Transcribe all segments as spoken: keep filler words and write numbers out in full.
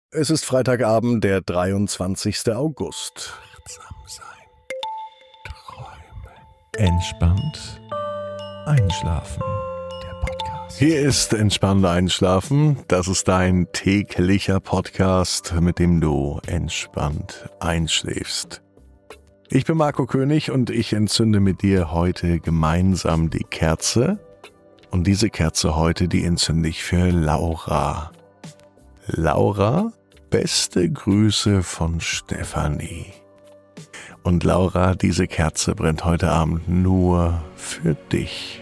Es ist Freitagabend, der dreiundzwanzigster August. Achtsam sein. Träumen. Entspannt einschlafen. Der Podcast. Hier ist Entspannt Einschlafen. Das ist dein täglicher Podcast, mit dem du entspannt einschläfst. Ich bin Marco König und ich entzünde mit dir heute gemeinsam die Kerze. Und diese Kerze heute, die entzünde ich für Laura. Laura, beste Grüße von Stefanie. Und Laura, diese Kerze brennt heute Abend nur für dich.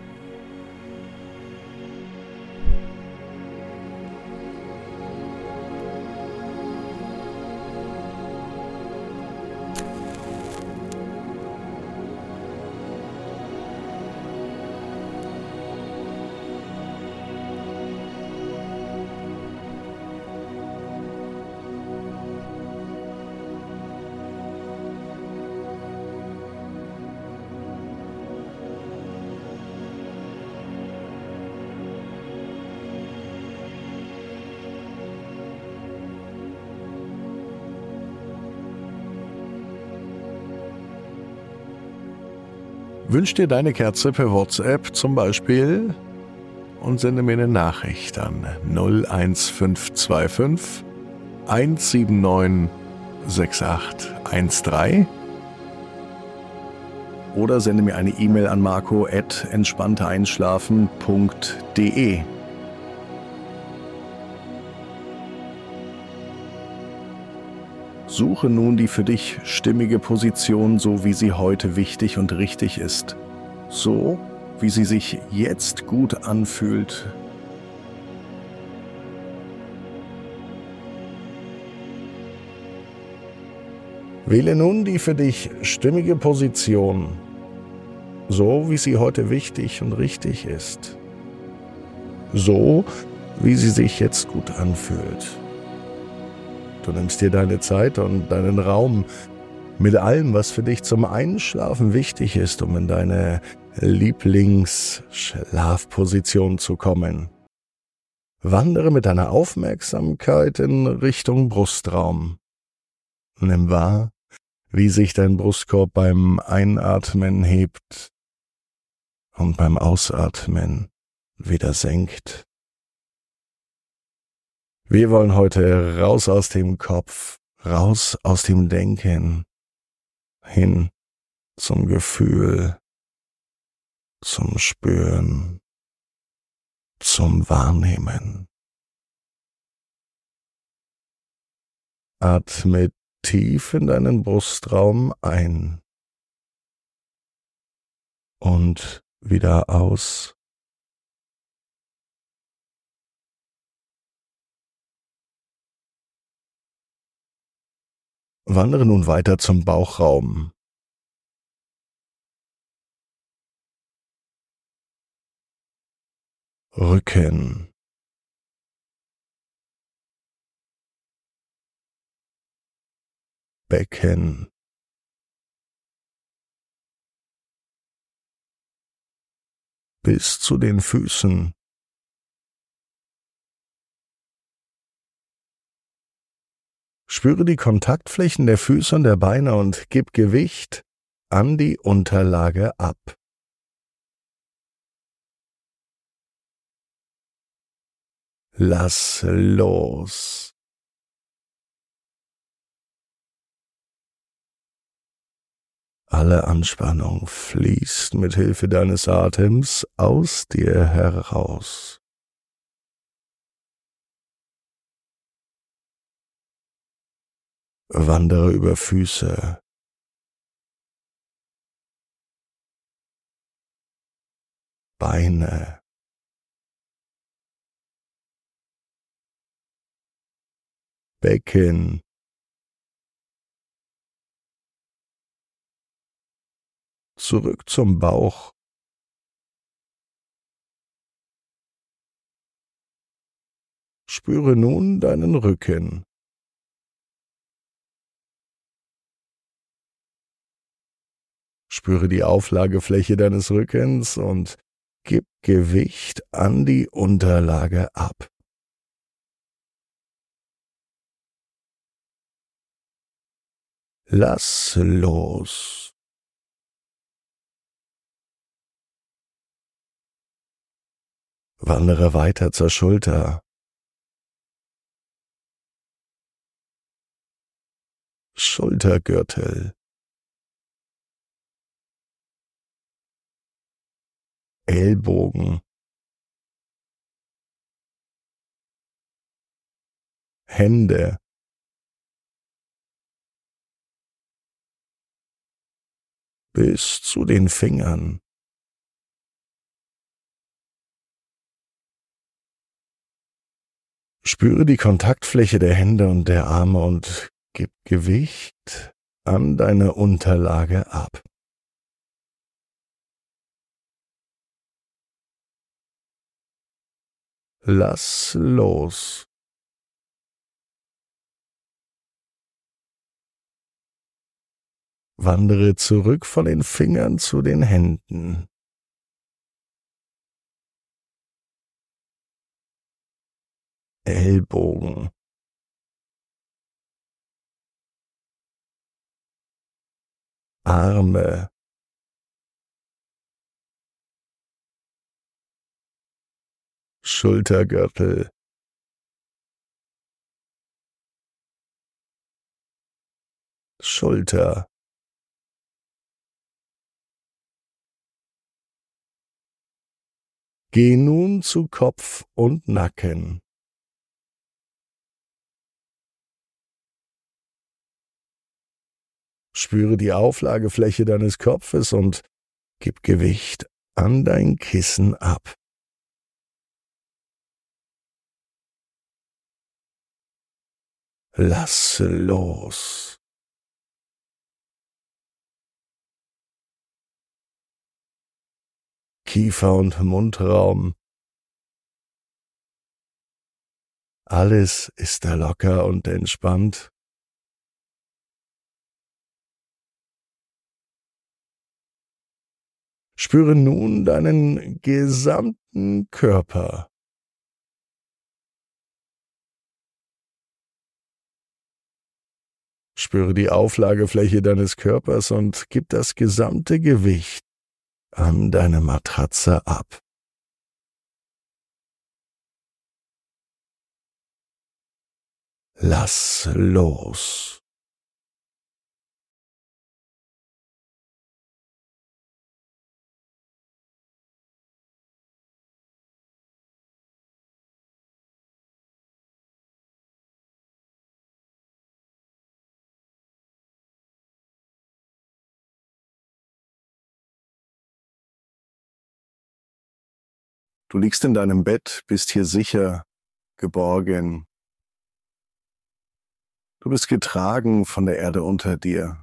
Wünsch dir deine Kerze per WhatsApp zum Beispiel und sende mir eine Nachricht an null eins fünf zwei fünf eins sieben neun sechs acht eins drei oder sende mir eine E-Mail an marco at entspannteeinschlafen punkt de. Suche nun die für dich stimmige Position, so wie sie heute wichtig und richtig ist. So, wie sie sich jetzt gut anfühlt. Wähle nun die für dich stimmige Position, so wie sie heute wichtig und richtig ist. So, wie sie sich jetzt gut anfühlt. Du nimmst dir deine Zeit und deinen Raum mit allem, was für dich zum Einschlafen wichtig ist, um in deine Lieblingsschlafposition zu kommen. Wandere mit deiner Aufmerksamkeit in Richtung Brustraum. Nimm wahr, wie sich dein Brustkorb beim Einatmen hebt und beim Ausatmen wieder senkt. Wir wollen heute raus aus dem Kopf, raus aus dem Denken, hin zum Gefühl, zum Spüren, zum Wahrnehmen. Atme tief in deinen Brustraum ein und wieder aus. Wandere nun weiter zum Bauchraum. Rücken. Becken. Bis zu den Füßen. Spüre die Kontaktflächen der Füße und der Beine und gib Gewicht an die Unterlage ab. Lass los. Alle Anspannung fließt mit Hilfe deines Atems aus dir heraus. Wandere über Füße, Beine, Becken, zurück zum Bauch, spüre nun deinen Rücken. Spüre die Auflagefläche deines Rückens und gib Gewicht an die Unterlage ab. Lass los. Wandere weiter zur Schulter. Schultergürtel. Ellbogen. Hände. Bis zu den Fingern. Spüre die Kontaktfläche der Hände und der Arme und gib Gewicht an deine Unterlage ab. Lass los. Wandere zurück von den Fingern zu den Händen. Ellbogen. Arme. Schultergürtel. Schulter. Geh nun zu Kopf und Nacken. Spüre die Auflagefläche deines Kopfes und gib Gewicht an dein Kissen ab. Lass los. Kiefer und Mundraum. Alles ist da locker und entspannt. Spüre nun deinen gesamten Körper. Spüre die Auflagefläche deines Körpers und gib das gesamte Gewicht an deine Matratze ab. Lass los. Du liegst in deinem Bett, bist hier sicher, geborgen. Du bist getragen von der Erde unter dir,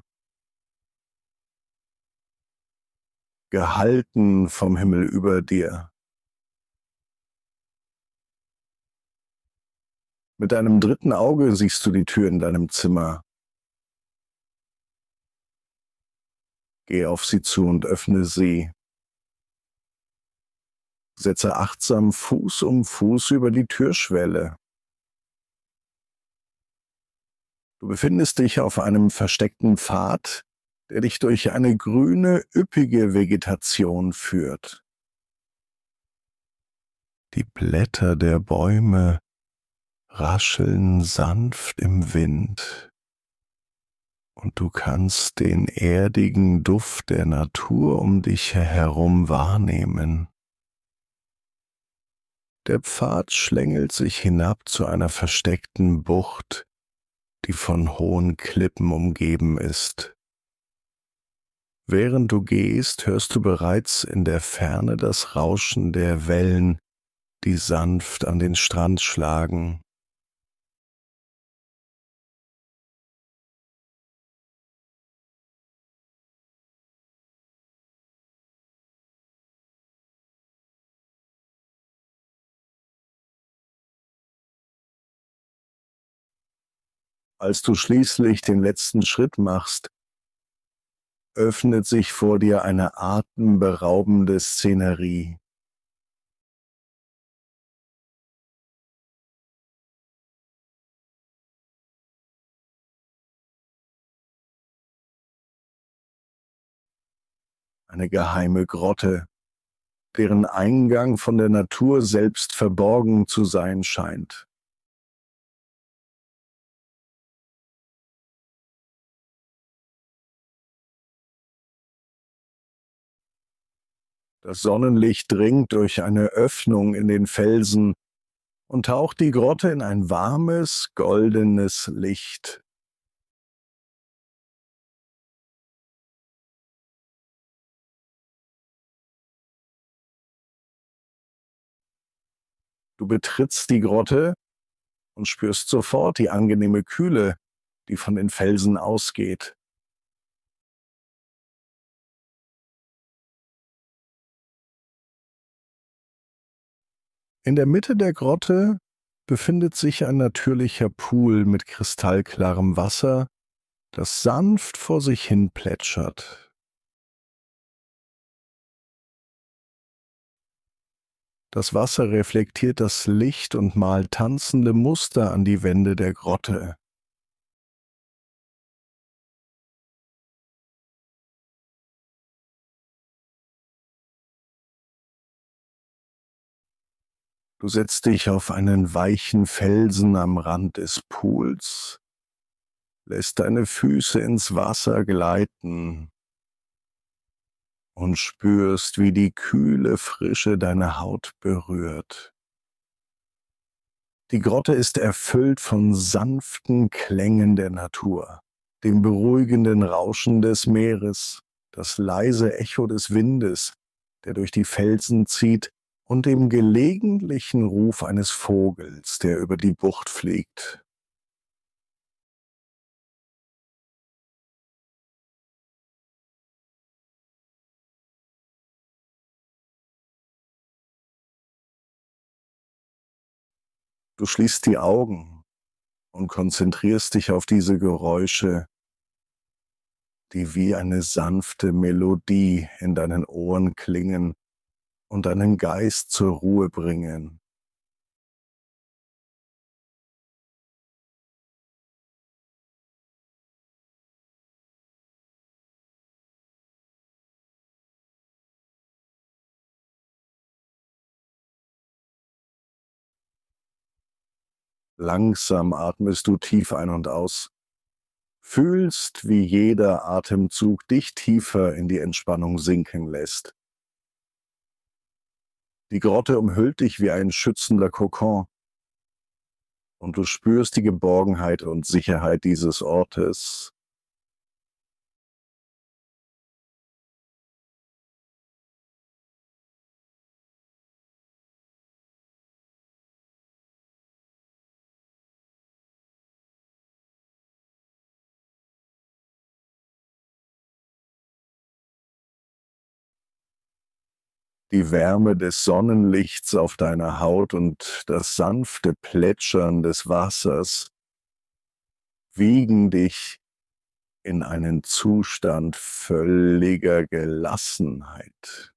gehalten vom Himmel über dir. Mit deinem dritten Auge siehst du die Tür in deinem Zimmer. Geh auf sie zu und öffne sie. Setze achtsam Fuß um Fuß über die Türschwelle. Du befindest dich auf einem versteckten Pfad, der dich durch eine grüne, üppige Vegetation führt. Die Blätter der Bäume rascheln sanft im Wind, und du kannst den erdigen Duft der Natur um dich herum wahrnehmen. Der Pfad schlängelt sich hinab zu einer versteckten Bucht, die von hohen Klippen umgeben ist. Während du gehst, hörst du bereits in der Ferne das Rauschen der Wellen, die sanft an den Strand schlagen. Als du schließlich den letzten Schritt machst, öffnet sich vor dir eine atemberaubende Szenerie. eine geheime Grotte, deren Eingang von der Natur selbst verborgen zu sein scheint. Das Sonnenlicht dringt durch eine Öffnung in den Felsen und taucht die Grotte in ein warmes, goldenes Licht. Du betrittst die Grotte und spürst sofort die angenehme Kühle, die von den Felsen ausgeht. In der Mitte der Grotte befindet sich ein natürlicher Pool mit kristallklarem Wasser, das sanft vor sich hin plätschert. Das Wasser reflektiert das Licht und malt tanzende Muster an die Wände der Grotte. Du setzt dich auf einen weichen Felsen am Rand des Pools, lässt deine Füße ins Wasser gleiten und spürst, wie die kühle Frische deine Haut berührt. Die Grotte ist erfüllt von sanften Klängen der Natur, dem beruhigenden Rauschen des Meeres, das leise Echo des Windes, der durch die Felsen zieht, und dem gelegentlichen Ruf eines Vogels, der über die Bucht fliegt. Du schließt die Augen und konzentrierst dich auf diese Geräusche, die wie eine sanfte Melodie in deinen Ohren klingen und deinen Geist zur Ruhe bringen. Langsam atmest du tief ein und aus, fühlst, wie jeder Atemzug dich tiefer in die Entspannung sinken lässt. Die Grotte umhüllt dich wie ein schützender Kokon und du spürst die Geborgenheit und Sicherheit dieses Ortes. Die Wärme des Sonnenlichts auf deiner Haut und das sanfte Plätschern des Wassers wiegen dich in einen Zustand völliger Gelassenheit.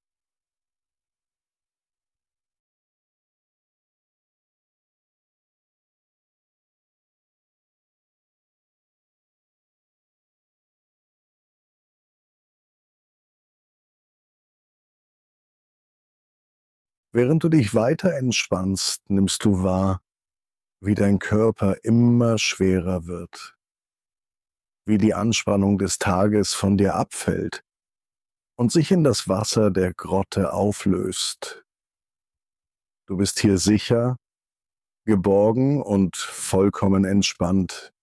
Während du dich weiter entspannst, nimmst du wahr, wie dein Körper immer schwerer wird, wie die Anspannung des Tages von dir abfällt und sich in das Wasser der Grotte auflöst. Du bist hier sicher, geborgen und vollkommen entspannt.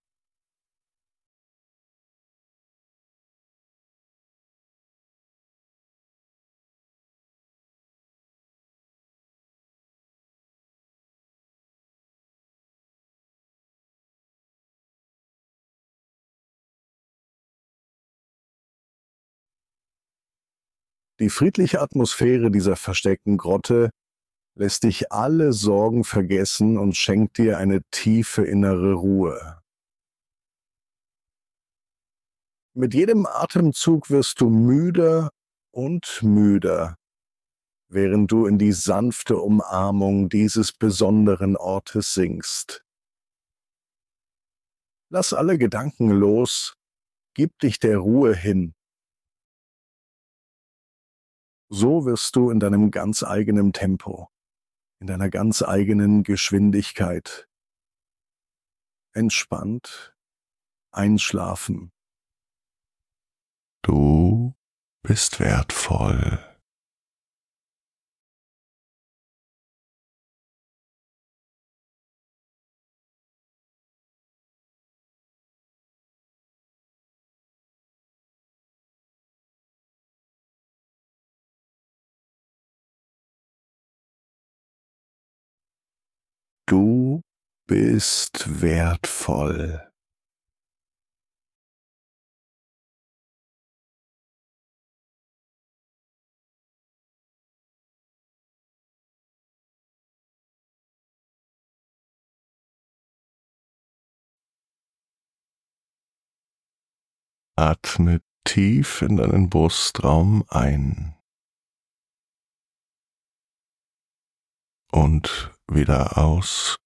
Die friedliche Atmosphäre dieser versteckten Grotte lässt dich alle Sorgen vergessen und schenkt dir eine tiefe innere Ruhe. Mit jedem Atemzug wirst du müder und müder, während du in die sanfte Umarmung dieses besonderen Ortes sinkst. Lass alle Gedanken los, gib dich der Ruhe hin So wirst du in deinem ganz eigenen Tempo, in deiner ganz eigenen Geschwindigkeit entspannt einschlafen. Du bist wertvoll. Du bist wertvoll. Atme tief in deinen Brustraum ein und wieder aus.